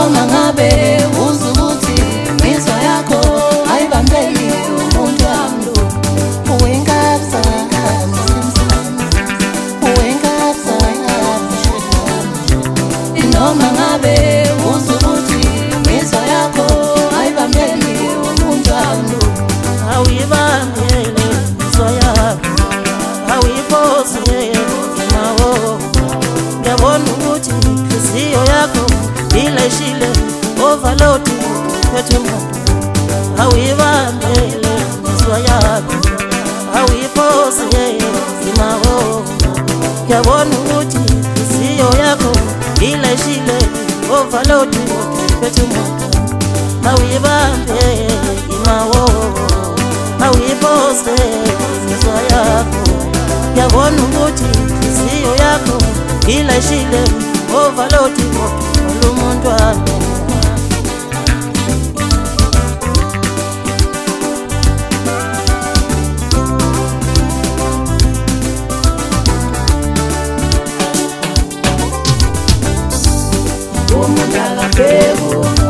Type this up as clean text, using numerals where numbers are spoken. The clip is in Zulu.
Noma ngabe uzukuthi imizwa yakho ayibambeli umuntu wami uwengapsa noma ngabe uzukuthi imizwa yakho ayibambeli umuntu wami awuyibambele imizwa yakho awuyiphose nawo ngiyabona ukuthi inhliziyo yakho ileshile overload phethe umuntu awuyibambele imizwa yakho awuyiphose nawo ngiyabona ukuthi inhliziyo yakho ileshile overload phethe umuntu awuyibambele imawo awuyiphose imizwa yakho ngiyabona ukuthi inhliziyo yakho ileshile overload umuntu wami umuntu akabheku